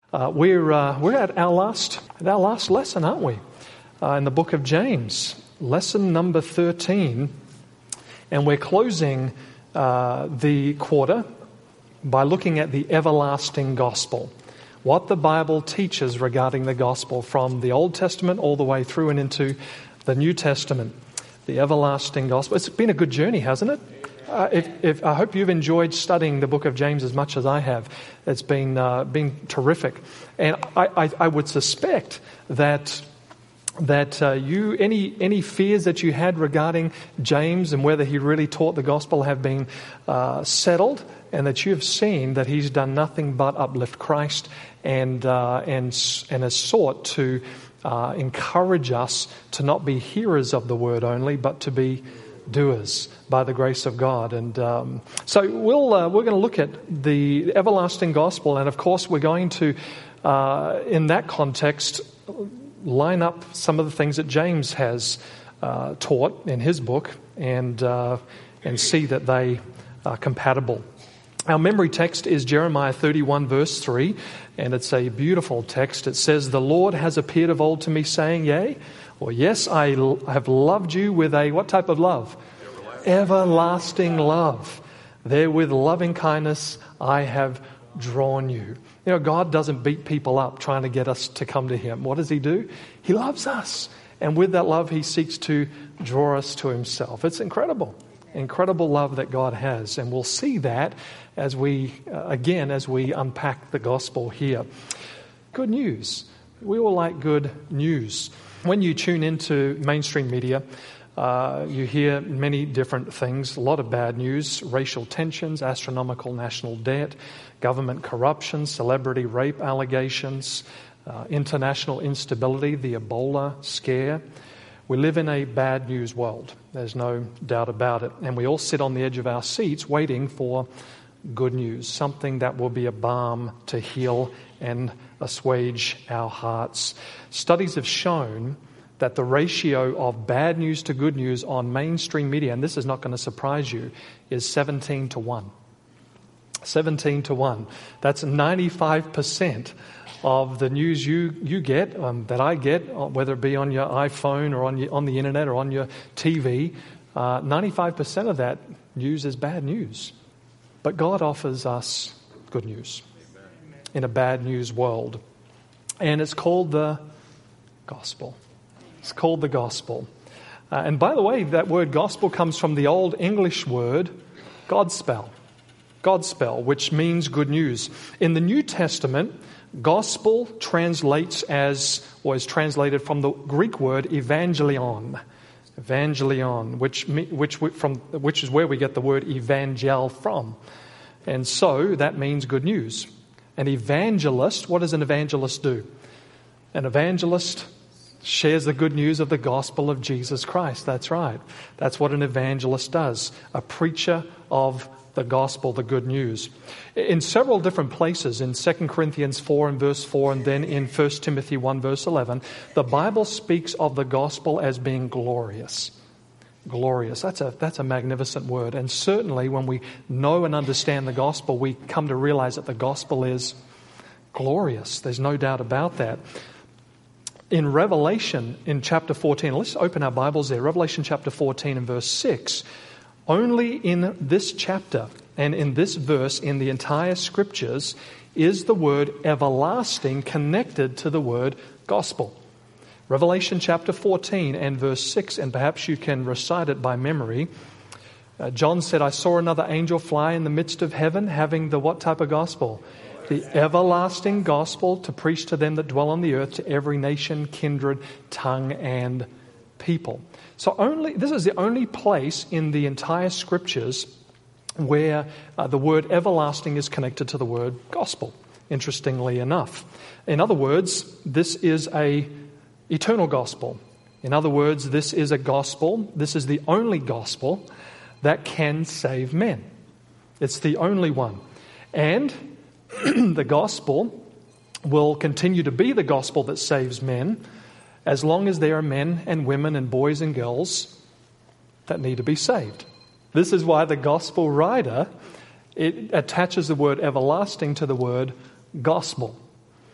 We're at our last lesson, aren't we? In the book of James, lesson number 13, and we're closing the quarter by looking at the everlasting gospel. What the Bible teaches regarding the gospel from the Old Testament all the way through and into the New Testament. The everlasting gospel. It's been a good journey, hasn't it? I hope you've enjoyed studying the book of James as much as I have. It's been terrific, and I would suspect that you any fears that you had regarding James and whether he really taught the gospel have been settled, and that you have seen that he's done nothing but uplift Christ and has sought to encourage us to not be hearers of the word only, but to be doers by the grace of God. And so we're going to look at the everlasting gospel, and of course we're going to, in that context, line up some of the things that James has taught in his book, and see that they are compatible. Our memory text is Jeremiah 31 verse 3, and it's a beautiful text. It says, "The Lord has appeared of old to me, saying, yea, or yes, I have loved you with a," what type of love? Everlasting love. "Therewith loving kindness I have drawn you." You know, God doesn't beat people up trying to get us to come to Him. What does He do? He loves us. And with that love, He seeks to draw us to Himself. It's incredible. Incredible love that God has. And we'll see that as we unpack the gospel here. Good news. We all like good news. When you tune into mainstream media, you hear many different things, a lot of bad news: racial tensions, astronomical national debt, government corruption, celebrity rape allegations, international instability, the Ebola scare. We live in a bad news world. There's no doubt about it. And we all sit on the edge of our seats waiting for good news, something that will be a balm to heal and assuage our hearts. Studies have shown that the ratio of bad news to good news on mainstream media, and this is not going to surprise you, is 17 to 1. 17 to 1. That's 95% of the news you get, that I get, whether it be on your iPhone or on the internet or on your TV. 95% of that news is bad news. But God offers us good news in a bad news world. And it's called the gospel. It's called the gospel. And by the way, that word gospel comes from the Old English word Godspell. Godspell, which means good news. In the New Testament, gospel translates as, or is translated from the Greek word evangelion. Evangelion, which is where we get the word evangel from. And so that means good news. An evangelist, what does an evangelist do? An evangelist shares the good news of the gospel of Jesus Christ. That's right. That's what an evangelist does. A preacher of the gospel, the good news. In several different places, in 2 Corinthians 4 and verse 4, and then in 1 Timothy 1 verse 11, the Bible speaks of the gospel as being glorious. Glorious. That's a magnificent word. And certainly when we know and understand the gospel, we come to realize that the gospel is glorious. There's no doubt about that. In Revelation, in chapter 14, let's open our Bibles there. Revelation chapter 14 and verse 6. Only in this chapter and in this verse in the entire scriptures is the word everlasting connected to the word gospel. Revelation chapter 14 and verse 6, and perhaps you can recite it by memory. John said, "I saw another angel fly in the midst of heaven, having the" what type of gospel? "The everlasting gospel to preach to them that dwell on the earth, to every nation, kindred, tongue, and people." So this is the only place in the entire scriptures where the word everlasting is connected to the word gospel, interestingly enough. In other words, this is a eternal gospel. In other words, this is a gospel, this is the only gospel that can save men. It's the only one. And the gospel will continue to be the gospel that saves men as long as there are men and women and boys and girls that need to be saved. This is why the gospel writer, it attaches the word everlasting to the word gospel.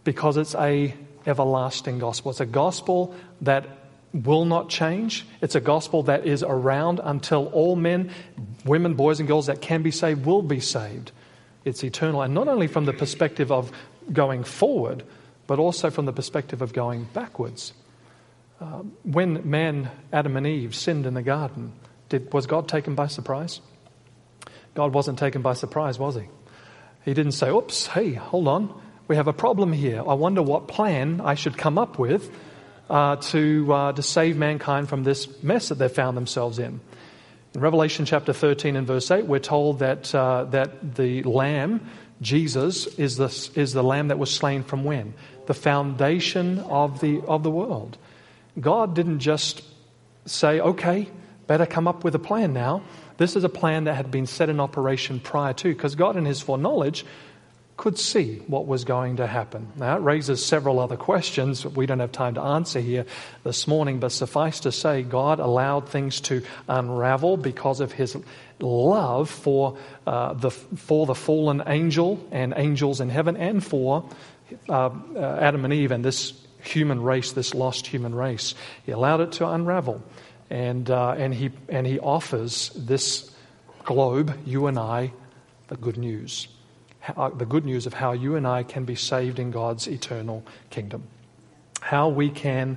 because it's a everlasting gospel. It's a gospel that will not change. It's a gospel that is around until all men, women, boys and girls that can be saved will be saved. It's eternal. And not only from the perspective of going forward, but also from the perspective of going backwards. When man, Adam and Eve, sinned in the garden, was God taken by surprise? God wasn't taken by surprise, was he? He didn't say, oops, hey, hold on. We have a problem here. I wonder what plan I should come up with to save mankind from this mess that they've found themselves in. In Revelation chapter 13 and verse 8, we're told that the Lamb, Jesus, is the Lamb that was slain from when? The foundation of the world. God didn't just say, okay, better come up with a plan now. This is a plan that had been set in operation prior to, because God in his foreknowledge could see what was going to happen. Now, it raises several other questions we don't have time to answer here this morning, but suffice to say, God allowed things to unravel because of his love for the fallen angel and angels in heaven, and for Adam and Eve and this human race, this lost human race. He allowed it to unravel, and he offers this globe, you and I, the good news. The good news of how you and I can be saved in God's eternal kingdom. How we can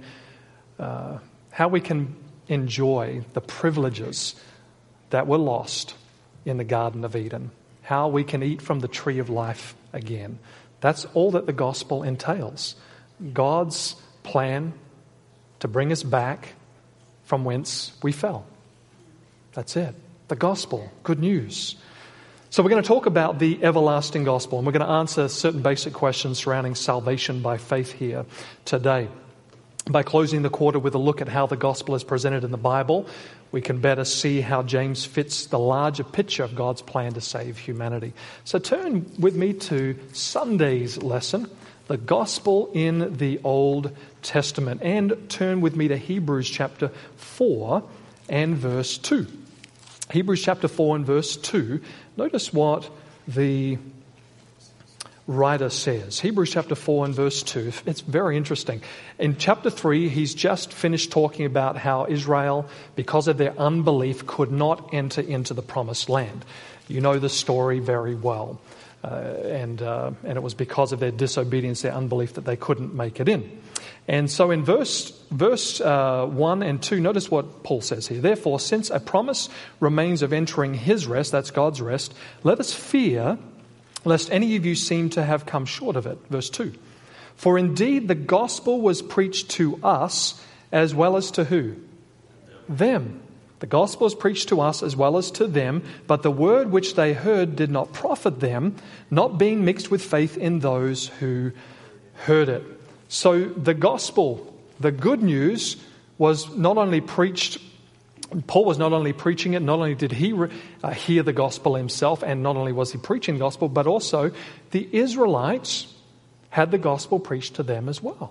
enjoy the privileges that were lost in the Garden of Eden. How we can eat from the tree of life again. That's all that the gospel entails. God's plan to bring us back from whence we fell. That's it. The gospel, good news. So we're going to talk about the everlasting gospel, and we're going to answer certain basic questions surrounding salvation by faith here today. By closing the quarter with a look at how the gospel is presented in the Bible, we can better see how James fits the larger picture of God's plan to save humanity. So turn with me to Sunday's lesson, the gospel in the Old Testament, and turn with me to Hebrews chapter 4 and verse 2. Hebrews chapter 4 and verse 2. Notice what the writer says. Hebrews chapter 4 and verse 2. It's very interesting. In chapter 3, he's just finished talking about how Israel, because of their unbelief, could not enter into the promised land. You know the story very well. And it was because of their disobedience, their unbelief, that they couldn't make it in. And so in verse 1 and 2, notice what Paul says here. Therefore, since a promise remains of entering his rest, that's God's rest, let us fear lest any of you seem to have come short of it. Verse 2. For indeed the gospel was preached to us as well as to who? Them. The gospel was preached to us as well as to them, but the word which they heard did not profit them, not being mixed with faith in those who heard it. So the gospel, the good news, was not only preached, Paul was not only preaching it, not only did he hear the gospel himself, and not only was he preaching the gospel, but also the Israelites had the gospel preached to them as well.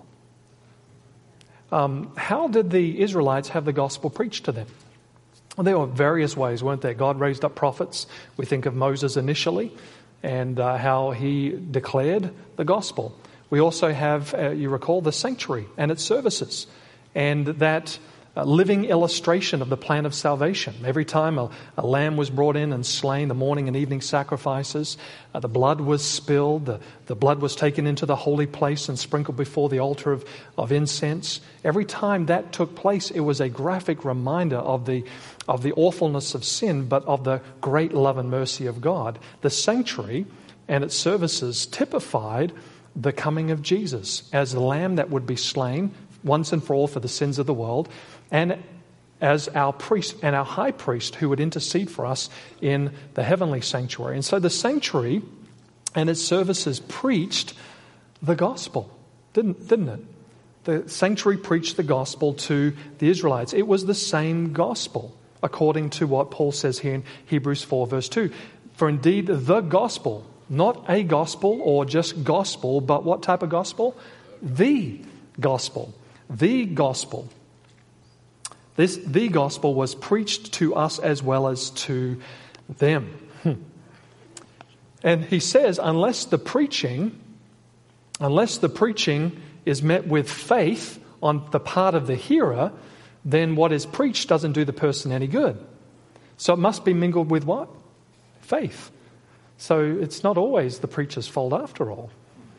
How did the Israelites have the gospel preached to them? Well, there were various ways, weren't there? God raised up prophets. We think of Moses initially and how he declared the gospel. We also have, you recall, the sanctuary and its services, and that living illustration of the plan of salvation. Every time a lamb was brought in and slain, the morning and evening sacrifices, the blood was spilled, the blood was taken into the holy place and sprinkled before the altar of incense. Every time that took place, it was a graphic reminder of the awfulness of sin, but of the great love and mercy of God. The sanctuary and its services typified the coming of Jesus as the lamb that would be slain once and for all for the sins of the world, and as our priest and our high priest who would intercede for us in the heavenly sanctuary. And so the sanctuary and its services preached the gospel, didn't it? The sanctuary preached the gospel to the Israelites. It was the same gospel, according to what Paul says here in Hebrews 4 verse 2. For indeed the gospel, not a gospel or just gospel, but what type of gospel? The gospel. The gospel. The gospel was preached to us as well as to them. And he says, unless the preaching Unless the preaching is met with faith on the part of the hearer, then what is preached doesn't do the person any good. So it must be mingled with what? Faith. So it's not always the preacher's fault after all.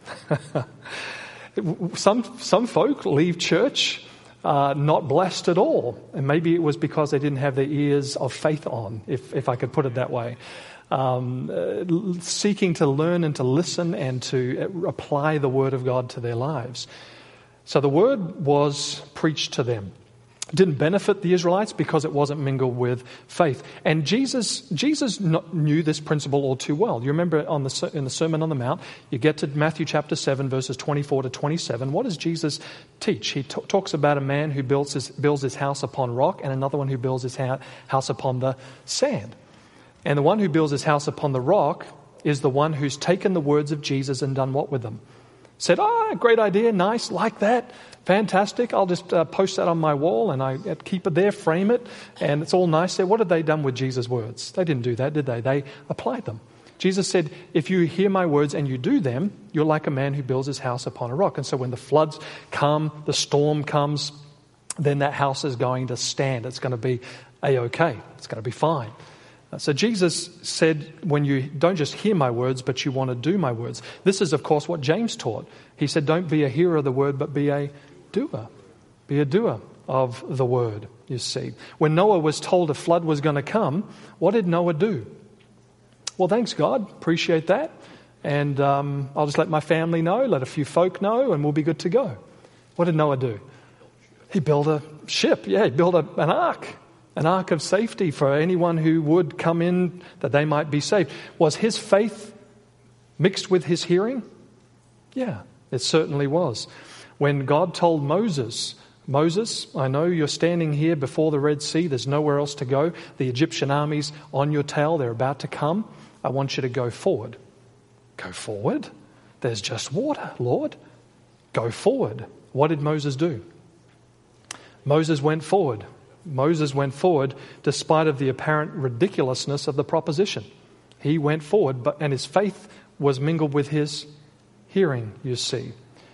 Some folk leave church not blessed at all. And maybe it was because they didn't have their ears of faith on, if I could put it that way. Seeking to learn and to listen and to apply the Word of God to their lives. So the Word was preached to them. It didn't benefit the Israelites because it wasn't mingled with faith. And Jesus knew this principle all too well. You remember in the Sermon on the Mount, you get to Matthew chapter 7, verses 24 to 27. What does Jesus teach? He talks about a man who builds his house upon rock and another one who builds his house upon the sand. And the one who builds his house upon the rock is the one who's taken the words of Jesus and done what with them? Said, great idea, nice, like that, fantastic. I'll just post that on my wall and I keep it there, frame it, and it's all nice there. What had they done with Jesus' words? They didn't do that, did they? They applied them. Jesus said, if you hear my words and you do them, you're like a man who builds his house upon a rock. And so when the floods come, the storm comes, then that house is going to stand. It's going to be A-OK. It's going to be fine. So Jesus said, when you don't just hear my words, but you want to do my words. This is, of course, what James taught. He said, don't be a hearer of the word, but be a doer. Be a doer of the word, you see. When Noah was told a flood was going to come, what did Noah do? Well, thanks, God. Appreciate that. And I'll just let my family know, let a few folk know, and we'll be good to go. What did Noah do? He built a ship. Yeah, he built an ark. An ark of safety for anyone who would come in that they might be saved. Was his faith mixed with his hearing? Yeah, it certainly was. When God told Moses, I know you're standing here before the Red Sea. There's nowhere else to go. The Egyptian army's on your tail. They're about to come. I want you to go forward. Go forward? There's just water, Lord. Go forward. What did Moses do? Moses went forward. Moses went forward despite of the apparent ridiculousness of the proposition. He went forward, and his faith was mingled with his hearing, you see.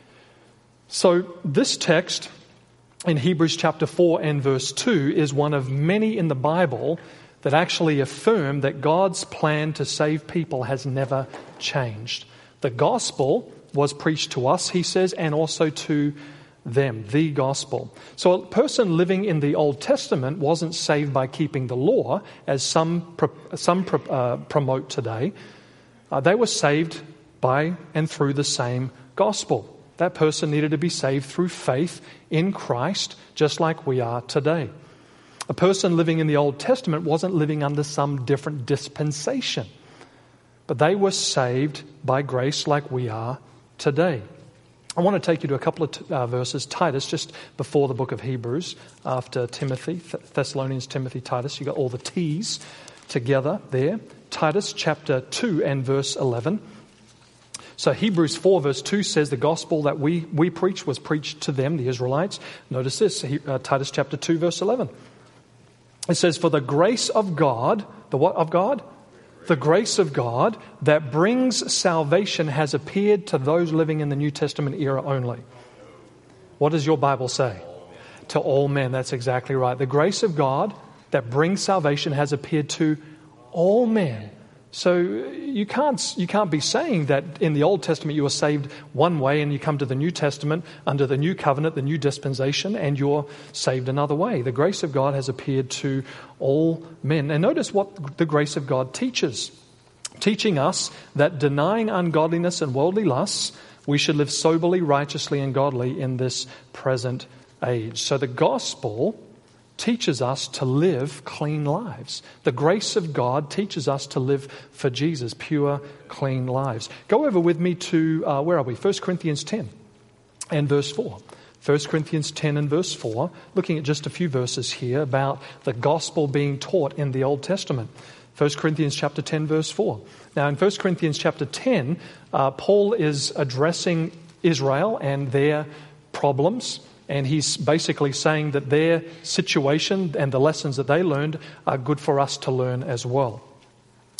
So this text in Hebrews chapter 4 and verse 2 is one of many in the Bible that actually affirm that God's plan to save people has never changed. The gospel was preached to us, he says, and also to them, the gospel. So a person living in the Old Testament wasn't saved by keeping the law, as some promote today. They were saved by and through the same gospel. That person needed to be saved through faith in Christ, just like we are today. A person living in the Old Testament wasn't living under some different dispensation, but they were saved by grace like we are today. I want to take you to a couple of verses. Titus, just before the book of Hebrews, after Timothy, Thessalonians, Timothy, Titus. You got all the T's together there. Titus chapter 2 and verse 11. So Hebrews 4 verse 2 says the gospel that we preached was preached to them, the Israelites. Notice this, Titus chapter 2 verse 11. It says, for the grace of God, the what of God? The grace of God that brings salvation has appeared to those living in the New Testament era only. What does your Bible say? To all men. That's exactly right. The grace of God that brings salvation has appeared to all men. So you can't be saying that in the Old Testament you were saved one way and you come to the New Testament under the new covenant, the new dispensation, and you're saved another way. The grace of God has appeared to all men. And notice what the grace of God teaches. Teaching us that denying ungodliness and worldly lusts, we should live soberly, righteously, and godly in this present age. So the gospel teaches us to live clean lives. The grace of God teaches us to live for Jesus, pure, clean lives. Go over with me to, where are we? 1 Corinthians 10 and verse 4. 1 Corinthians 10 and verse 4, looking at just a few verses here about the gospel being taught in the Old Testament. 1 Corinthians chapter 10 verse 4. Now in 1 Corinthians chapter 10, Paul is addressing Israel and their problems. And he's basically saying that their situation and the lessons that they learned are good for us to learn as well.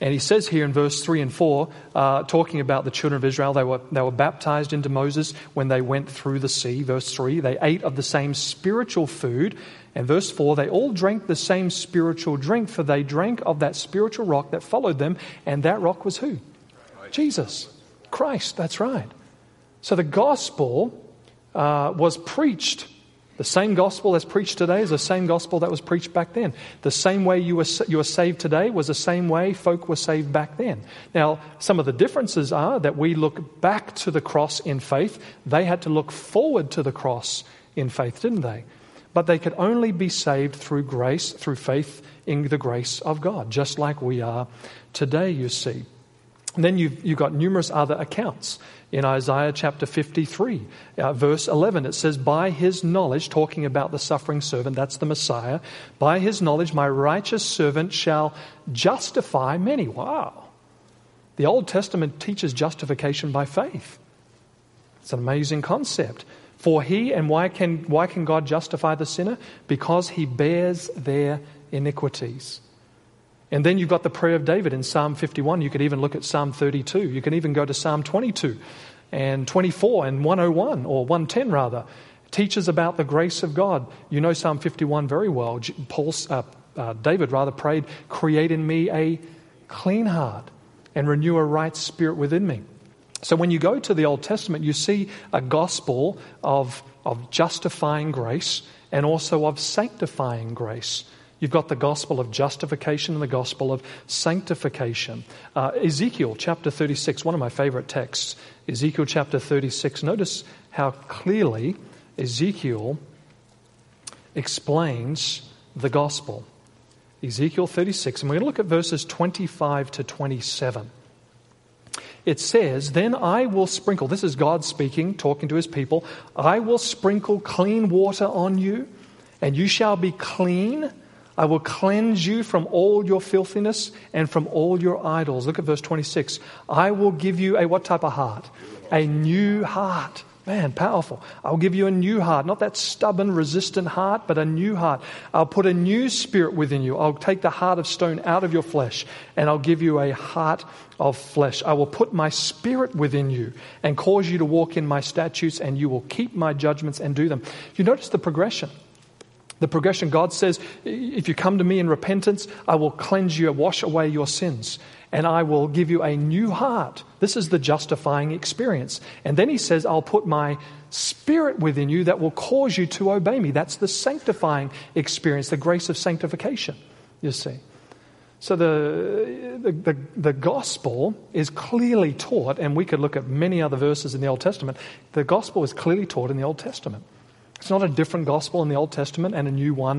And he says here in verse 3 and 4, talking about the children of Israel, they were baptized into Moses when they went through the sea. Verse 3, they ate of the same spiritual food. And verse 4, they all drank the same spiritual drink, for they drank of that spiritual rock that followed them. And that rock was who? Jesus. Christ, that's right. So the gospel was preached. The same gospel that's preached today is the same gospel that was preached back then. The same way you were saved today was the same way folk were saved back then. Now, some of the differences are that we look back to the cross in faith. They had to look forward to the cross in faith, didn't they? But they could only be saved through grace, through faith in the grace of God, just like we are today, you see. And then you've got numerous other accounts. In Isaiah chapter 53, verse 11, it says, by his knowledge, talking about the suffering servant, that's the Messiah, by his knowledge my righteous servant shall justify many. Wow. The Old Testament teaches justification by faith. It's an amazing concept. For he, and why can God justify the sinner? Because he bears their iniquities. And then you've got the prayer of David in Psalm 51. You could even look at Psalm 32. You can even go to Psalm 22 and 24 and 101, or 110 rather. It teaches about the grace of God. You know Psalm 51 very well. David prayed, create in me a clean heart and renew a right spirit within me. So when you go to the Old Testament, you see a gospel of justifying grace and also of sanctifying grace. You've got the gospel of justification and the gospel of sanctification. Ezekiel chapter 36, one of my favorite texts. Ezekiel chapter 36. Notice how clearly Ezekiel explains the gospel. Ezekiel 36, and we're going to look at verses 25 to 27. It says, then I will sprinkle, this is God speaking, talking to his people, I will sprinkle clean water on you, and you shall be clean. I will cleanse you from all your filthiness and from all your idols. Look at verse 26. I will give you a what type of heart? A new heart. Man, powerful. I'll give you a new heart, not that stubborn, resistant heart, but a new heart. I'll put a new spirit within you. I'll take the heart of stone out of your flesh, and I'll give you a heart of flesh. I will put my spirit within you and cause you to walk in my statutes, and you will keep my judgments and do them. You notice the progression. The progression, God says, if you come to me in repentance, I will cleanse you and wash away your sins. And I will give you a new heart. This is the justifying experience. And then he says, I'll put my spirit within you that will cause you to obey me. That's the sanctifying experience, the grace of sanctification, you see. So the gospel is clearly taught, and we could look at many other verses in the Old Testament. The gospel is clearly taught in the Old Testament. It's not a different gospel in the Old Testament and a new one,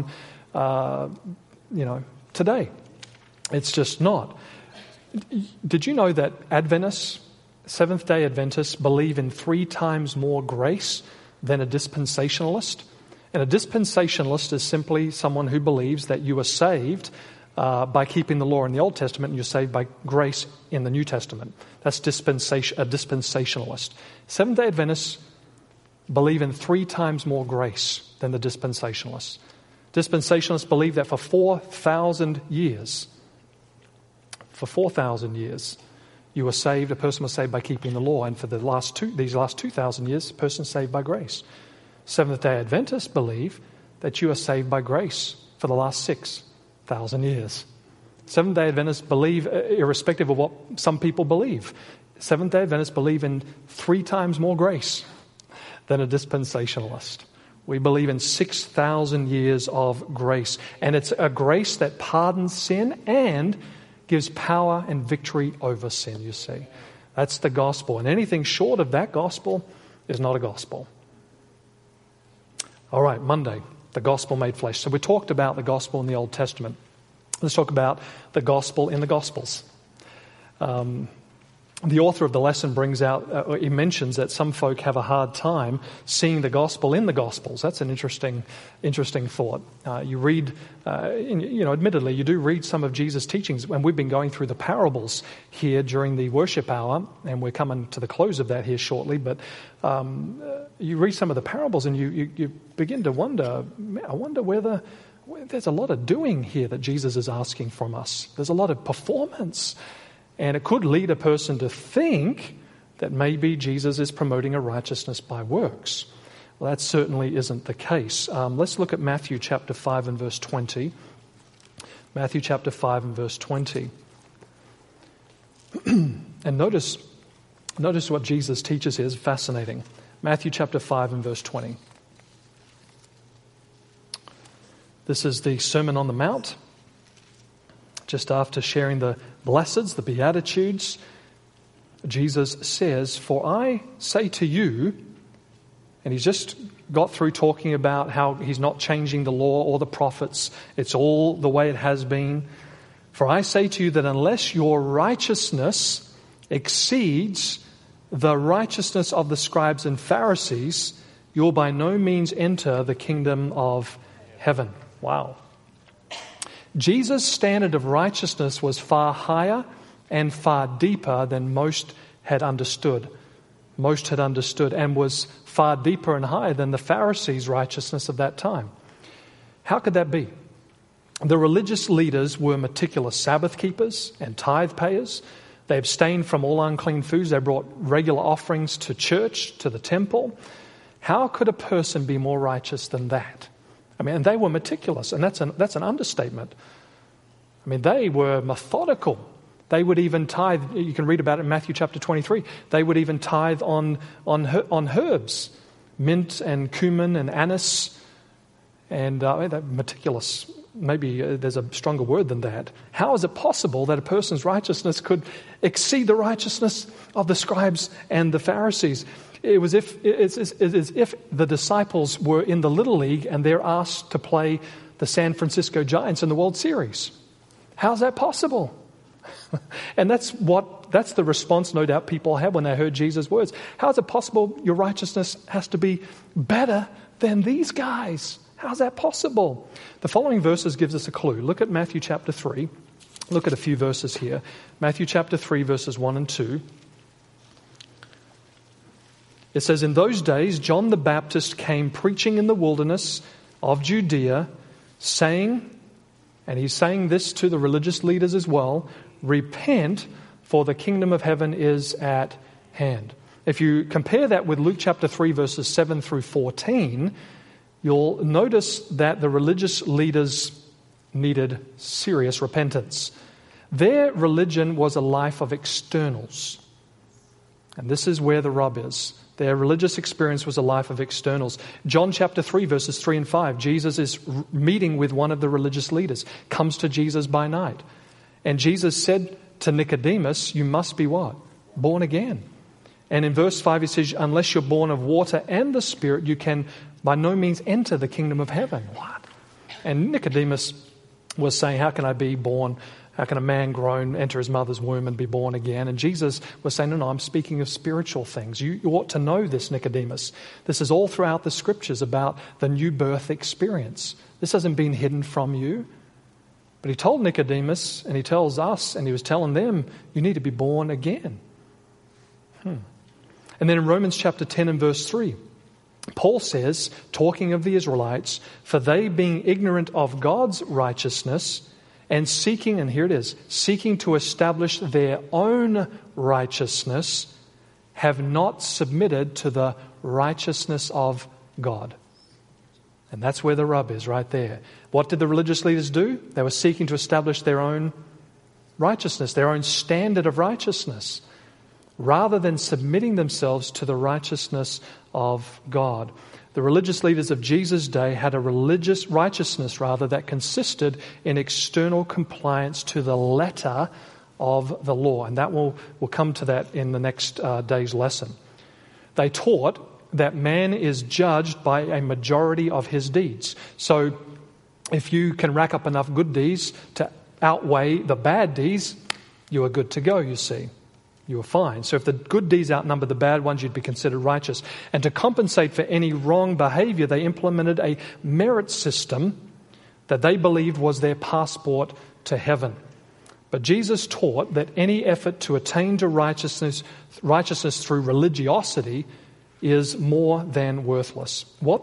today. It's just not. Did you know that Adventists, Seventh-day Adventists, believe in 3 times more grace than a dispensationalist? And a dispensationalist is simply someone who believes that you are saved by keeping the law in the Old Testament and you're saved by grace in the New Testament. That's a dispensationalist. Seventh-day Adventists believe in 3 times more grace than the dispensationalists. Dispensationalists believe that for 4,000 years, you were saved, a person was saved by keeping the law, and for these last 2,000 years, a person is saved by grace. Seventh-day Adventists believe that you are saved by grace for the last 6,000 years. Seventh-day Adventists believe, irrespective of what some people believe, Seventh-day Adventists believe in 3 times more grace than a dispensationalist. We believe in 6,000 years of grace, and it's a grace that pardons sin and gives power and victory over sin, you see. That's the gospel. And anything short of that gospel is not a gospel. All right, Monday, the gospel made flesh. So we talked about the gospel in the Old Testament. Let's talk about the gospel in the Gospels. The author of the lesson brings out, he mentions that some folk have a hard time seeing the gospel in the Gospels. That's an interesting thought. You read, admittedly, you do read some of Jesus' teachings, and we've been going through the parables here during the worship hour, and we're coming to the close of that here shortly, but you read some of the parables and you begin to wonder, I wonder there's a lot of doing here that Jesus is asking from us. There's a lot of performance. And it could lead a person to think that maybe Jesus is promoting a righteousness by works. Well, that certainly isn't the case. Let's look at Matthew chapter 5 and verse 20. Matthew chapter 5 and verse 20. And notice what Jesus teaches here is fascinating. Matthew chapter 5 and verse 20. This is the Sermon on the Mount. Just after sharing the blesseds, the Beatitudes, Jesus says, "For I say to you," and he's just got through talking about how he's not changing the law or the prophets. It's all the way it has been. "For I say to you that unless your righteousness exceeds the righteousness of the scribes and Pharisees, you'll by no means enter the kingdom of heaven." Wow. Jesus' standard of righteousness was far higher and far deeper than most had understood. Most had understood, and was far deeper and higher than the Pharisees' righteousness of that time. How could that be? The religious leaders were meticulous Sabbath keepers and tithe payers. They abstained from all unclean foods. They brought regular offerings to church, to the temple. How could a person be more righteous than that? I mean, and they were meticulous, and that's an understatement. I mean, they were methodical. They would even tithe. You can read about it in Matthew chapter 23. They would even tithe on herbs, mint and cumin and anise, and they're meticulous. Maybe there's a stronger word than that. How is it possible that a person's righteousness could exceed the righteousness of the scribes and the Pharisees? It's as if the disciples were in the Little League and they're asked to play the San Francisco Giants in the World Series. How's that possible? And that's the response no doubt people had when they heard Jesus' words. How is it possible your righteousness has to be better than these guys? How's that possible? The following verses gives us a clue. Look at Matthew chapter 3. Look at a few verses here. Matthew chapter 3 verses 1 and 2. It says, "In those days John the Baptist came preaching in the wilderness of Judea, saying," and he's saying this to the religious leaders as well, "Repent, for the kingdom of heaven is at hand." If you compare that with Luke chapter 3 verses 7 through 14, you'll notice that the religious leaders needed serious repentance. Their religion was a life of externals. And this is where the rub is. Their religious experience was a life of externals. John chapter 3 verses 3 and 5, Jesus is meeting with one of the religious leaders, comes to Jesus by night. And Jesus said to Nicodemus, "You must be what? Born again." And in verse 5 he says, "Unless you're born of water and the Spirit, you can by no means enter the kingdom of heaven." What? And Nicodemus was saying, how can I be born? How can a man grown enter his mother's womb and be born again? And Jesus was saying, no, I'm speaking of spiritual things. You ought to know this, Nicodemus. This is all throughout the scriptures about the new birth experience. This hasn't been hidden from you. But he told Nicodemus, and he tells us, and he was telling them, you need to be born again. And then in Romans chapter 10 and verse 3, Paul says, talking of the Israelites, "For they being ignorant of God's righteousness and seeking," and here it is, "seeking to establish their own righteousness, have not submitted to the righteousness of God." And that's where the rub is, right there. What did the religious leaders do? They were seeking to establish their own righteousness, their own standard of righteousness, rather than submitting themselves to the righteousness of God. The religious leaders of Jesus' day had a religious righteousness, that consisted in external compliance to the letter of the law. And that we'll come to that in the next day's lesson. They taught that man is judged by a majority of his deeds. So if you can rack up enough good deeds to outweigh the bad deeds, you are good to go, you see. You are fine. So if the good deeds outnumber the bad ones, you'd be considered righteous. And to compensate for any wrong behavior, they implemented a merit system that they believed was their passport to heaven. But Jesus taught that any effort to attain to righteousness through religiosity is more than worthless. What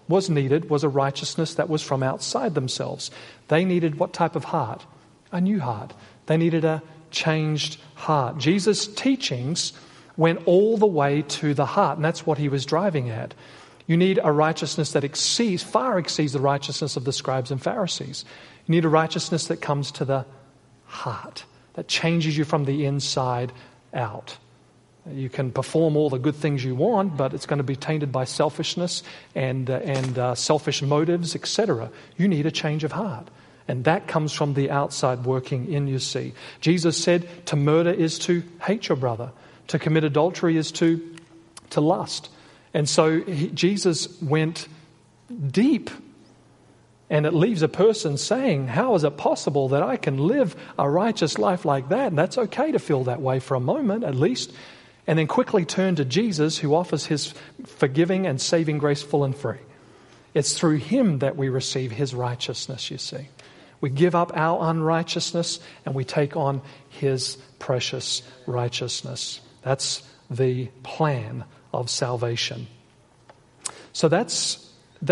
was needed was a righteousness that was from outside themselves. They needed what type of heart? A new heart. They needed a changed heart. Jesus' teachings went all the way to the heart, and that's what he was driving at. You need a righteousness that far exceeds the righteousness of the scribes and Pharisees. You need a righteousness that comes to the heart, that changes you from the inside out. You can perform all the good things you want, but it's going to be tainted by selfishness and selfish motives, etc. You need a change of heart. And that comes from the outside working in, you see. Jesus said to murder is to hate your brother. To commit adultery is to lust. And so Jesus went deep. And it leaves a person saying, how is it possible that I can live a righteous life like that? And that's okay to feel that way for a moment, at least. And then quickly turn to Jesus, who offers his forgiving and saving grace full and free. It's through him that we receive his righteousness, you see. We give up our unrighteousness and we take on his precious righteousness. That's the plan of salvation. So that's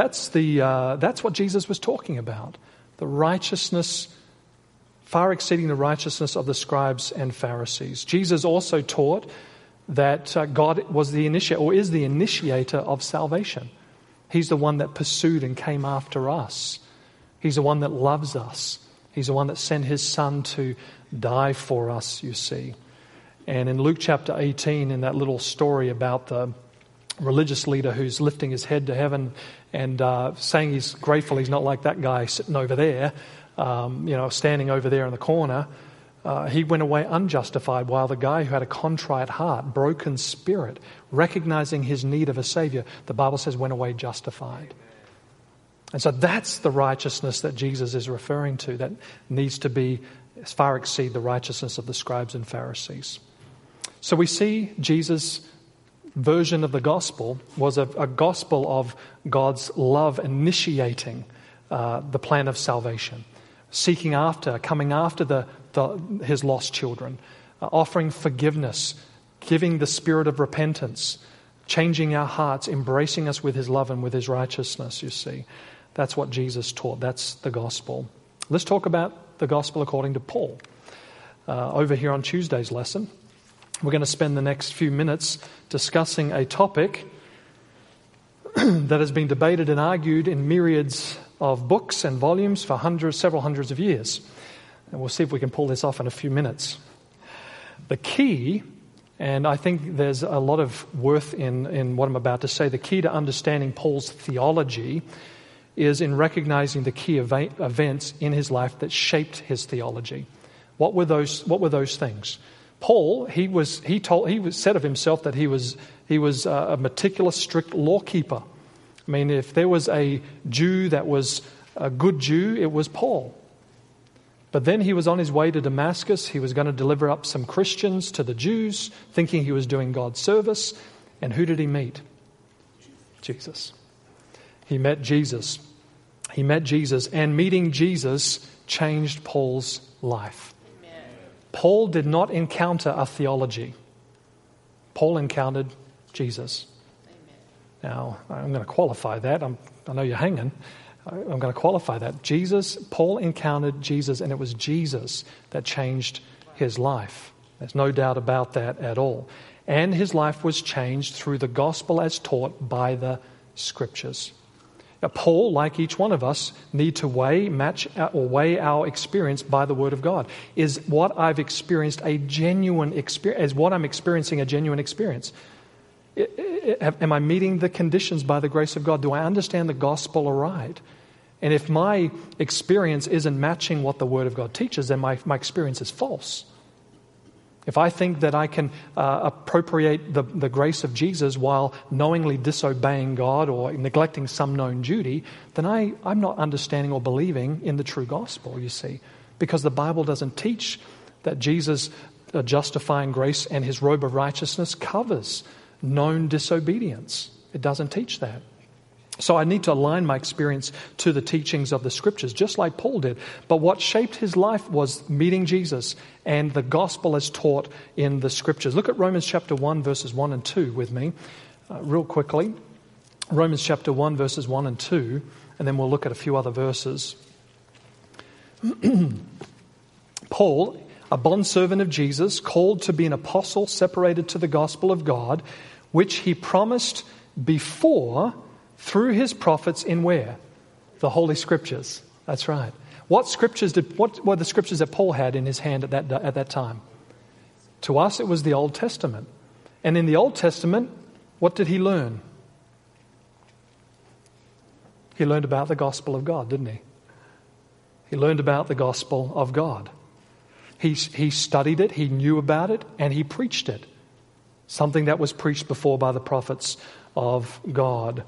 what Jesus was talking about. The righteousness, far exceeding the righteousness of the scribes and Pharisees. Jesus also taught that God was the initiator, or is the initiator of salvation. He's the one that pursued and came after us. He's the one that loves us. He's the one that sent his Son to die for us, you see. And in Luke chapter 18, in that little story about the religious leader who's lifting his head to heaven and saying he's grateful he's not like that guy sitting over there, standing over there in the corner, he went away unjustified, while the guy who had a contrite heart, broken spirit, recognizing his need of a Savior, the Bible says went away justified. And so that's the righteousness that Jesus is referring to, that needs to be far exceed the righteousness of the scribes and Pharisees. So we see Jesus' version of the gospel was a gospel of God's love initiating the plan of salvation, seeking after, coming after his lost children, offering forgiveness, giving the spirit of repentance, changing our hearts, embracing us with his love and with his righteousness, you see. That's what Jesus taught. That's the gospel. Let's talk about the gospel according to Paul. Over here on Tuesday's lesson, we're going to spend the next few minutes discussing a topic that has been debated and argued in myriads of books and volumes for several hundreds of years. And we'll see if we can pull this off in a few minutes. The key, and I think there's a lot of worth in what I'm about to say, the key to understanding Paul's theology is in recognizing the key events in his life that shaped his theology. What were those things? Paul, he said of himself that he was a meticulous, strict law keeper. I mean, if there was a Jew that was a good Jew, it was Paul. But then he was on his way to Damascus. He was going to deliver up some Christians to the Jews, thinking he was doing God's service. And who did he meet? Jesus. He met Jesus. And meeting Jesus changed Paul's life. Amen. Paul did not encounter a theology. Paul encountered Jesus. Amen. Now, I'm going to qualify that. I know you're hanging. I'm going to qualify that. Paul encountered Jesus, and it was Jesus that changed his life. There's no doubt about that at all. And his life was changed through the gospel as taught by the Scriptures. Now, Paul, like each one of us, need to weigh our experience by the Word of God. Is what I've experienced a genuine experience? Is what I'm experiencing a genuine experience? Am I meeting the conditions by the grace of God? Do I understand the gospel aright? And if my experience isn't matching what the Word of God teaches, then my experience is false. If I think that I can appropriate the grace of Jesus while knowingly disobeying God or neglecting some known duty, then I'm not understanding or believing in the true gospel, you see. Because the Bible doesn't teach that Jesus' justifying grace and his robe of righteousness covers known disobedience. It doesn't teach that. So I need to align my experience to the teachings of the Scriptures, just like Paul did. But what shaped his life was meeting Jesus and the gospel as taught in the Scriptures. Look at Romans chapter 1, verses 1 and 2 with me, real quickly. Romans chapter 1, verses 1 and 2, and then we'll look at a few other verses. Paul, a bondservant of Jesus, called to be an apostle, separated to the gospel of God, which he promised before through his prophets in where? The Holy Scriptures. That's right. What were the scriptures that Paul had in his hand at that time? To us, it was the Old Testament. And in the Old Testament, what did he learn? He learned about the gospel of God, didn't he? He learned about the gospel of God. He studied it, he knew about it, and he preached it. Something that was preached before by the prophets of God.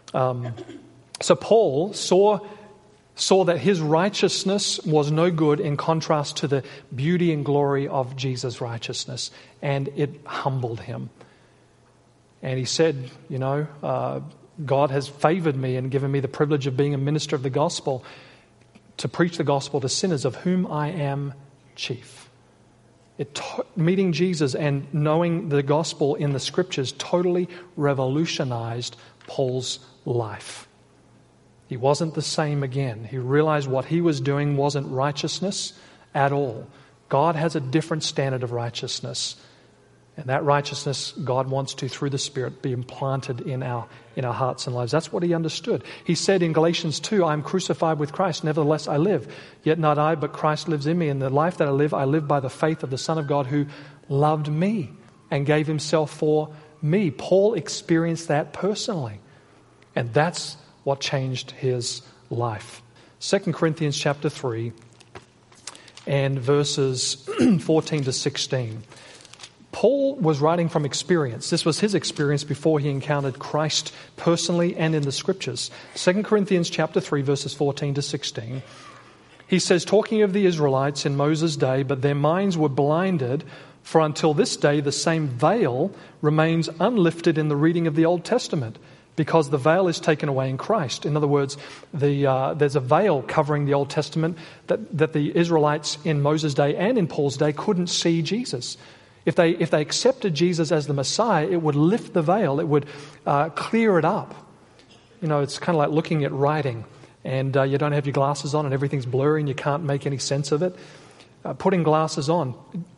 So Paul saw that his righteousness was no good in contrast to the beauty and glory of Jesus' righteousness. And it humbled him. And he said, God has favored me and given me the privilege of being a minister of the gospel, to preach the gospel to sinners, of whom I am chief. Meeting Jesus and knowing the gospel in the scriptures totally revolutionized Paul's life. He wasn't the same again. He realized what he was doing wasn't righteousness at all. God has a different standard of righteousness. And that righteousness, God wants to, through the Spirit, be implanted in our hearts and lives. That's what he understood. He said in Galatians 2, I am crucified with Christ, nevertheless I live. Yet not I, but Christ lives in me. And the life that I live by the faith of the Son of God who loved me and gave himself for me. Paul experienced that personally. And that's what changed his life. 2 Corinthians chapter 3 and verses 14 to 16. Paul was writing from experience. This was his experience before he encountered Christ personally and in the scriptures. 2 Corinthians chapter 3, verses 14 to 16. He says, talking of the Israelites in Moses' day, but their minds were blinded, for until this day the same veil remains unlifted in the reading of the Old Testament, because the veil is taken away in Christ. In other words, there's a veil covering the Old Testament that the Israelites in Moses' day and in Paul's day couldn't see Jesus. If they accepted Jesus as the Messiah, it would lift the veil. It would clear it up. It's kind of like looking at writing, and you don't have your glasses on, and everything's blurry, and you can't make any sense of it. Putting the glasses on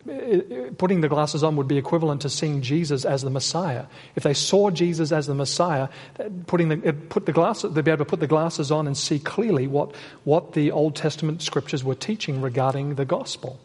would be equivalent to seeing Jesus as the Messiah. If they saw Jesus as the Messiah, they'd be able to put the glasses on and see clearly what the Old Testament scriptures were teaching regarding the gospel.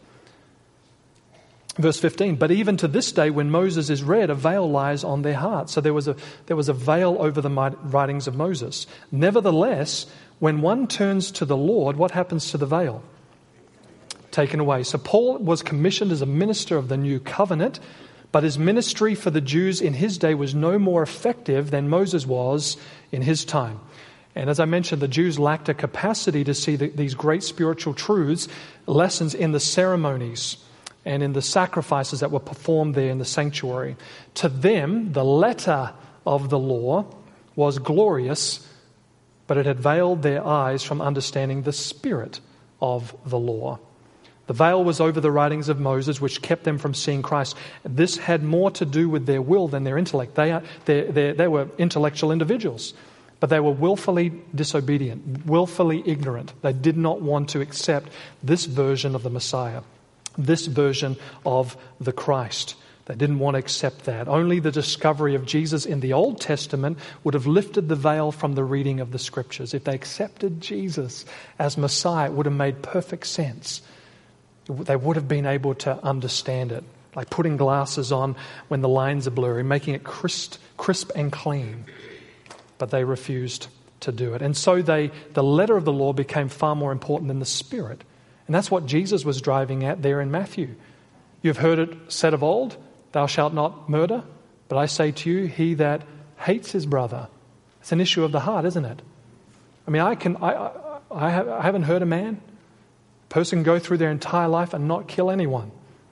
Verse 15, but even to this day when Moses is read, a veil lies on their hearts. So there was a veil over the writings of Moses. Nevertheless, when one turns to the Lord, what happens to the veil? Taken away. So Paul was commissioned as a minister of the new covenant, but his ministry for the Jews in his day was no more effective than Moses was in his time. And as I mentioned, the Jews lacked a capacity to see these great spiritual truths, lessons in the ceremonies and in the sacrifices that were performed there in the sanctuary. To them, the letter of the law was glorious, but it had veiled their eyes from understanding the spirit of the law. The veil was over the writings of Moses, which kept them from seeing Christ. This had more to do with their will than their intellect. They were intellectual individuals, but they were willfully disobedient, willfully ignorant. They did not want to accept this version of the Messiah, this version of the Christ. They didn't want to accept that. Only the discovery of Jesus in the Old Testament would have lifted the veil from the reading of the Scriptures. If they accepted Jesus as Messiah, it would have made perfect sense. They would have been able to understand it, like putting glasses on when the lines are blurry, making it crisp and clean. But they refused to do it. And so the letter of the law became far more important than the Spirit. And that's what Jesus was driving at there in Matthew. You've heard it said of old, thou shalt not murder. But I say to you, he that hates his brother. It's an issue of the heart, isn't it? I mean, I haven't heard a person go through their entire life and not kill anyone.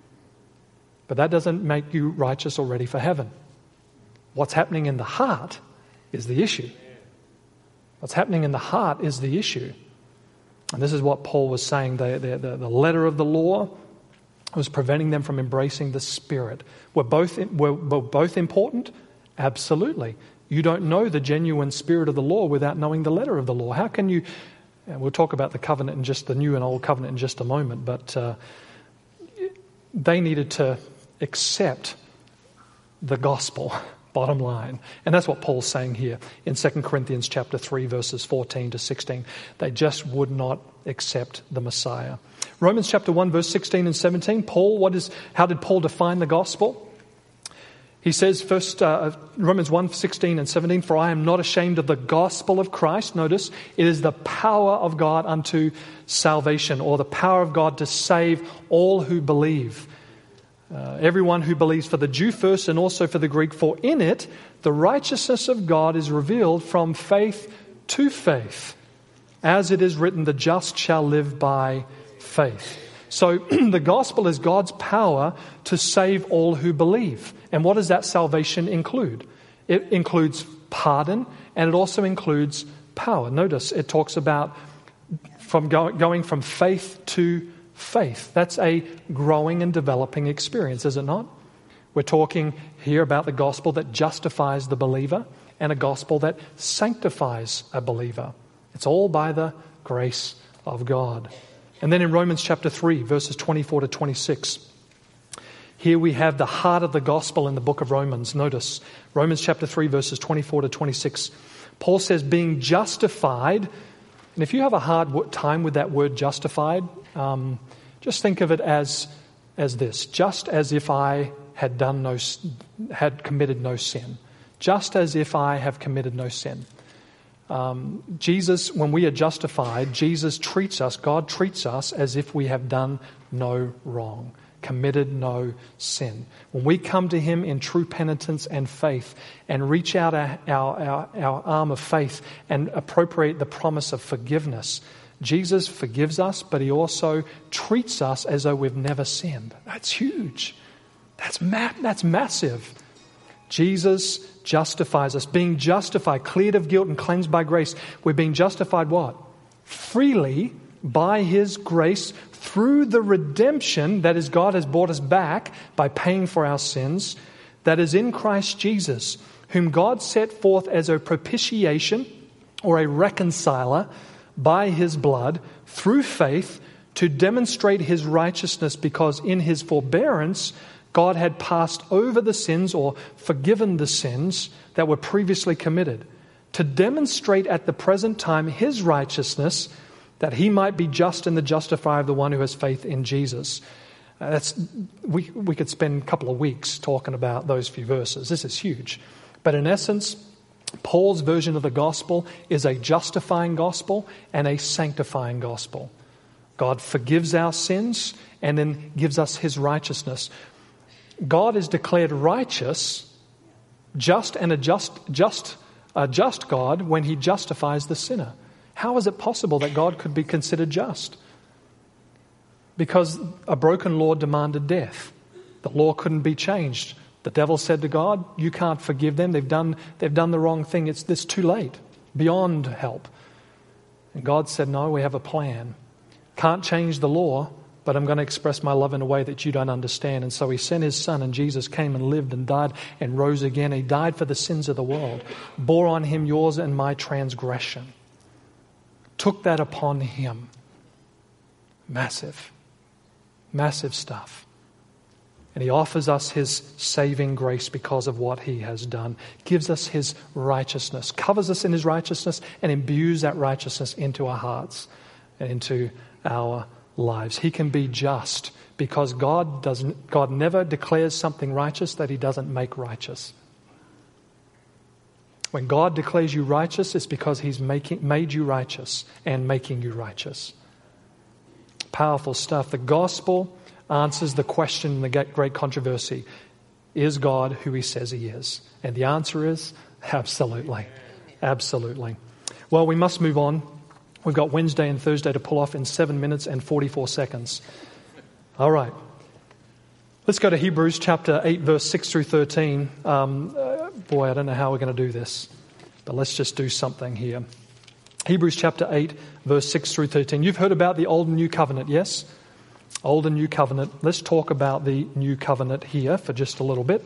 But that doesn't make you righteous or ready for heaven. What's happening in the heart is the issue. What's happening in the heart is the issue. And this is what Paul was saying. The letter of the law was preventing them from embracing the Spirit. Were both important? Absolutely. You don't know the genuine spirit of the law without knowing the letter of the law. How can you... And we'll talk about the covenant in just the new and old covenant in just a moment, but they needed to accept the gospel, bottom line. And that's what Paul's saying here in 2 Corinthians chapter 3, verses 14 to 16. They just would not accept the Messiah. Romans chapter 1, verse 16 and 17. How did Paul define the gospel? He says first, Romans 1, 16 and 17, "For I am not ashamed of the gospel of Christ." Notice, it is the power of God unto salvation, or the power of God to save all who believe. Everyone who believes, for the Jew first and also for the Greek. For in it, the righteousness of God is revealed from faith to faith. As it is written, the just shall live by faith. So the gospel is God's power to save all who believe. And what does that salvation include? It includes pardon, and it also includes power. Notice it talks about from going from faith to faith. That's a growing and developing experience, is it not? We're talking here about the gospel that justifies the believer and a gospel that sanctifies a believer. It's all by the grace of God. And then in Romans chapter 3, verses 24 to 26, here we have the heart of the gospel in the book of Romans. Notice, Romans chapter 3, verses 24 to 26. Paul says, being justified, and if you have a hard time with that word justified, just think of it as this: just as if I had committed no sin. Just as if I have committed no sin. Jesus, when we are justified, Jesus treats us, God treats us as if we have done no wrong, committed no sin. When we come to Him in true penitence and faith and reach out our arm of faith and appropriate the promise of forgiveness, Jesus forgives us, but He also treats us as though we've never sinned. That's huge. That's massive. Jesus justifies us. Being justified, cleared of guilt and cleansed by grace. We're being justified what? Freely by His grace through the redemption, that is, God has brought us back by paying for our sins, that is in Christ Jesus, whom God set forth as a propitiation or a reconciler by His blood through faith to demonstrate His righteousness, because in His forbearance God had passed over the sins or forgiven the sins that were previously committed, to demonstrate at the present time His righteousness, that He might be just and the justifier of the one who has faith in Jesus. We could spend a couple of weeks talking about those few verses. This is huge. But in essence, Paul's version of the gospel is a justifying gospel and a sanctifying gospel. God forgives our sins and then gives us His righteousness. God is declared righteous, just and a just God when He justifies the sinner. How is it possible that God could be considered just? Because a broken law demanded death. The law couldn't be changed. The devil said to God, "You can't forgive them. They've done the wrong thing. It's too late, beyond help." And God said, "No, we have a plan. Can't change the law, but I'm going to express my love in a way that you don't understand." And so He sent His Son, and Jesus came and lived and died and rose again. He died for the sins of the world, bore on Him yours and my transgression, took that upon Him. Massive stuff. And He offers us His saving grace because of what He has done, gives us His righteousness, covers us in His righteousness, and imbues that righteousness into our hearts and into our lives. He can be just because God never declares something righteous that He doesn't make righteous. When God declares you righteous, it's because He's made you righteous and making you righteous. Powerful stuff. The gospel answers the question in the great controversy: is God who He says He is? And the answer is absolutely. Absolutely. Well, we must move on. We've got Wednesday and Thursday to pull off in 7 minutes and 44 seconds. All right. Let's go to Hebrews chapter 8, verse 6 through 13. Boy, I don't know how we're going to do this, but let's just do something here. Hebrews chapter 8, verse 6 through 13. You've heard about the Old and New Covenant, yes? Old and New Covenant. Let's talk about the New Covenant here for just a little bit.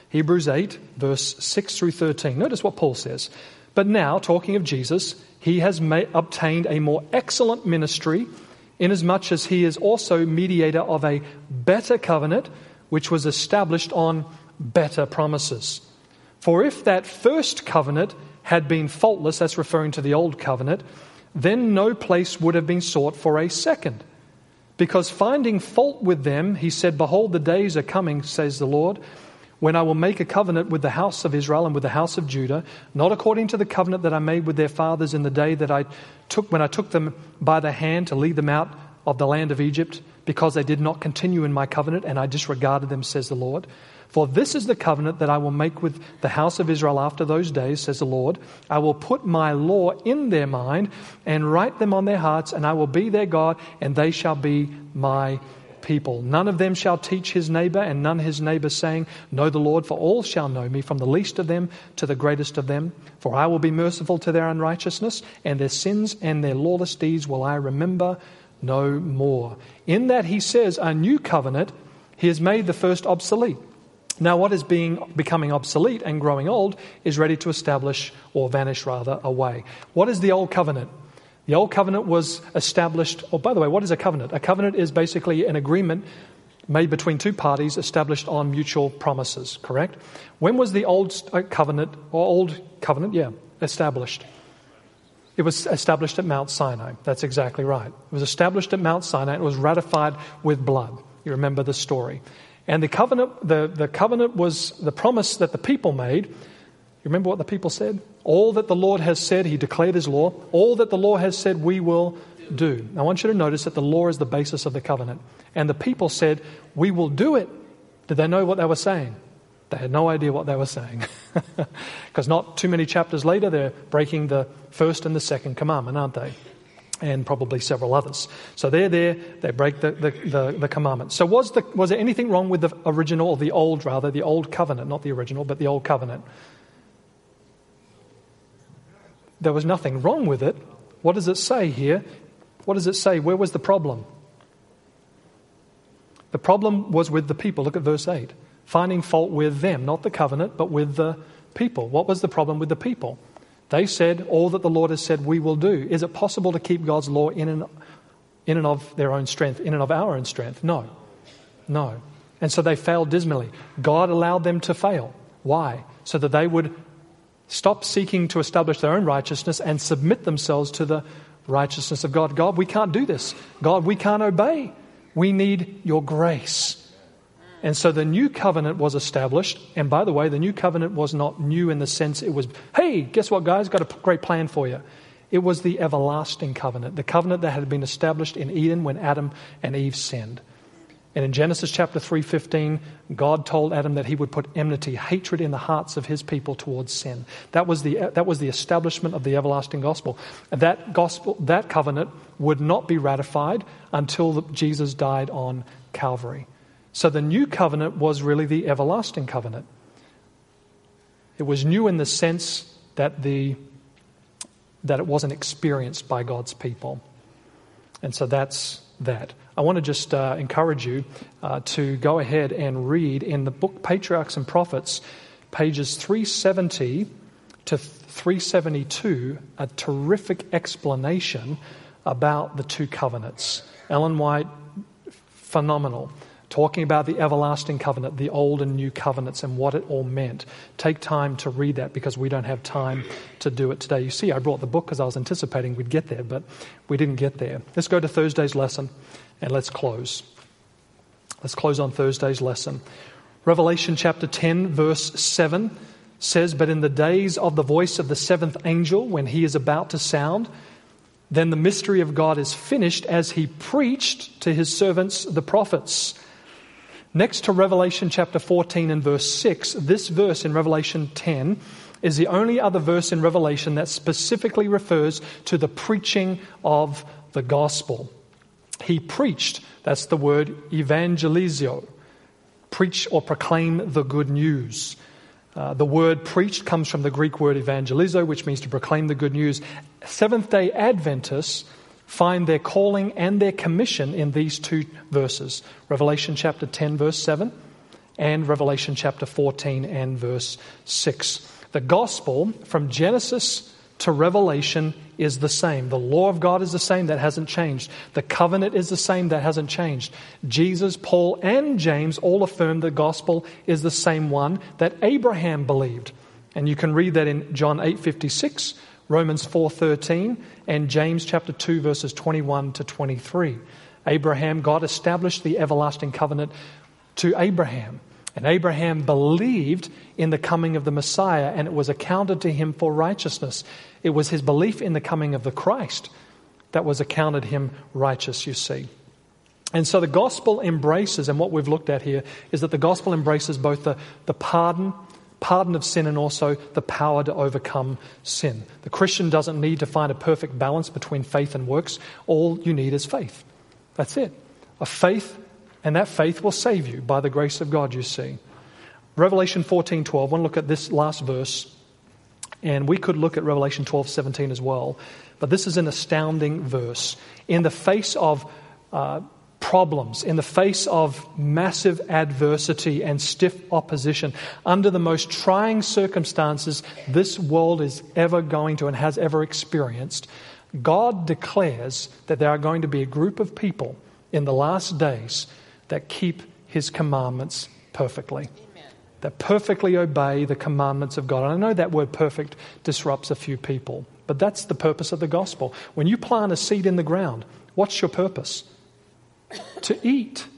Hebrews 8, verse 6 through 13. Notice what Paul says. But now, talking of Jesus, he has obtained a more excellent ministry, inasmuch as he is also mediator of a better covenant, which was established on better promises. For if that first covenant had been faultless, that's referring to the old covenant, then no place would have been sought for a second. Because finding fault with them, he said, Behold, the days are coming, says the Lord, when I will make a covenant with the house of Israel and with the house of Judah, not according to the covenant that I made with their fathers in the day that when I took them by the hand to lead them out of the land of Egypt, because they did not continue in my covenant, and I disregarded them, says the Lord. For this is the covenant that I will make with the house of Israel after those days, says the Lord. I will put my law in their mind and write them on their hearts, and I will be their God, and they shall be my people. None of them shall teach his neighbor, and none his neighbor, saying, Know the Lord, for all shall know me, from the least of them to the greatest of them. For I will be merciful to their unrighteousness, and their sins and their lawless deeds will I remember no more. In that he says, a new covenant, he has made the first obsolete. Now what is becoming obsolete and growing old is ready to establish, or vanish rather, away. What is the old covenant? The old covenant was established, by the way, what is a covenant? A covenant is basically an agreement made between two parties established on mutual promises, correct? When was the old covenant established? It was established at Mount Sinai. That's exactly right. It was established at Mount Sinai. It was ratified with blood. You remember the story. And the covenant, the covenant was the promise that the people made. You remember what the people said? All that the Lord has said, he declared his law. All that the Lord has said, we will do. Now, I want you to notice that the law is the basis of the covenant. And the people said, we will do it. Did they know what they were saying? They had no idea what they were saying. Because not too many chapters later, they're breaking the first and the second commandment, aren't they? And probably several others. So they're there, they break the commandment. So was there anything wrong with the original, or the old covenant, not the original, but the old covenant? There was nothing wrong with it. What does it say here? What does it say? Where was the problem? The problem was with the people. Look at verse 8. Finding fault with them, not the covenant, but with the people. What was the problem with the people? They said, all that the Lord has said we will do. Is it possible to keep God's law in and of their own strength, in and of our own strength? No. And so they failed dismally. God allowed them to fail. Why? So that they would stop seeking to establish their own righteousness and submit themselves to the righteousness of God. God, we can't do this. God, we can't obey. We need your grace. And so the new covenant was established. And by the way, the new covenant was not new in the sense it was, hey, guess what, guys? Got a great plan for you. It was the everlasting covenant, the covenant that had been established in Eden when Adam and Eve sinned. And in Genesis chapter 3:15, God told Adam that he would put enmity, hatred in the hearts of his people towards sin. That was the establishment of the everlasting gospel. And that covenant would not be ratified until Jesus died on Calvary. So the new covenant was really the everlasting covenant. It was new in the sense that it wasn't experienced by God's people. And so that's that. I want to just encourage you to go ahead and read in the book Patriarchs and Prophets, pages 370 to 372, a terrific explanation about the two covenants. Ellen White, phenomenal. Talking about the everlasting covenant, the old and new covenants, and what it all meant. Take time to read that because we don't have time to do it today. You see, I brought the book because I was anticipating we'd get there, but we didn't get there. Let's go to Thursday's lesson and let's close. Let's close on Thursday's lesson. Revelation chapter 10, verse 7 says, But in the days of the voice of the seventh angel, when he is about to sound, then the mystery of God is finished as he preached to his servants, the prophets. Next to Revelation chapter 14 and verse 6, this verse in Revelation 10 is the only other verse in Revelation that specifically refers to the preaching of the gospel. He preached, that's the word evangelizio, preach or proclaim the good news. The word preached comes from the Greek word evangelizo, which means to proclaim the good news. Seventh-day Adventists find their calling and their commission in these two verses. Revelation chapter 10, verse 7, and Revelation chapter 14 and verse 6. The gospel from Genesis to Revelation is the same. The law of God is the same. That hasn't changed. The covenant is the same. That hasn't changed. Jesus, Paul, and James all affirm the gospel is the same one that Abraham believed. And you can read that in John 8:56, Romans 4:13, and James chapter 2 verses 21 to 23. Abraham, God established the everlasting covenant to Abraham. And Abraham believed in the coming of the Messiah, and it was accounted to him for righteousness. It was his belief in the coming of the Christ that was accounted him righteous, you see. And so the gospel embraces, and what we've looked at here, is that the gospel embraces both the pardon of sin and also the power to overcome sin. The Christian doesn't need to find a perfect balance between faith and works. All you need is faith. That's it. A faith, and that faith will save you by the grace of God, you see. Revelation 14:12, I want to look at this last verse, and we could look at Revelation 12:17 as well, but this is an astounding verse. In the face of problems, in the face of massive adversity and stiff opposition, under the most trying circumstances this world is ever going to and has ever experienced, God declares that there are going to be a group of people in the last days that keep His commandments perfectly. Amen. That perfectly obey the commandments of God. And I know that word perfect disrupts a few people, but that's the purpose of the gospel. When you plant a seed in the ground, what's your purpose? To eat.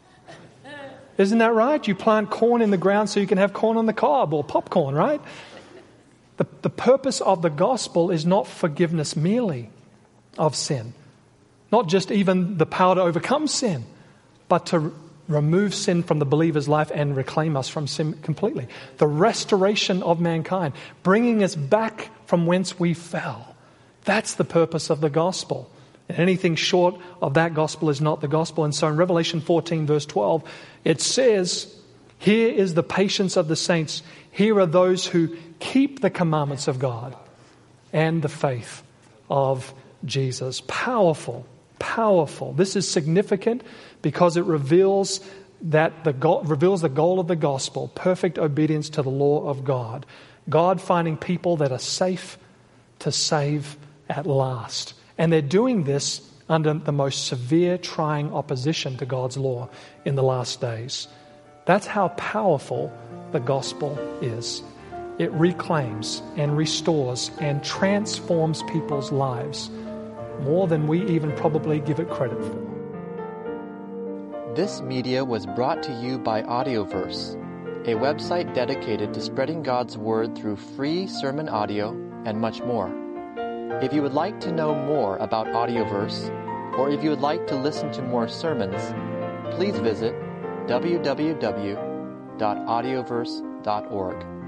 Isn't that right? You plant corn in the ground so you can have corn on the cob or popcorn, right? The purpose of the gospel is not forgiveness merely of sin, not just even the power to overcome sin, but to remove sin from the believer's life and reclaim us from sin completely. The restoration of mankind, bringing us back from whence we fell. That's the purpose of the gospel. And anything short of that gospel is not the gospel. And so in Revelation 14 verse 12, it says, here is the patience of the saints. Here are those who keep the commandments of God and the faith of Jesus. Powerful, powerful. This is significant because it reveals the goal of the gospel, perfect obedience to the law of God. God finding people that are safe to save at last. And they're doing this under the most severe, trying opposition to God's law in the last days. That's how powerful the gospel is. It reclaims and restores and transforms people's lives more than we even probably give it credit for. This media was brought to you by Audioverse, a website dedicated to spreading God's Word through free sermon audio and much more. If you would like to know more about Audioverse, or if you would like to listen to more sermons, please visit www.audioverse.org.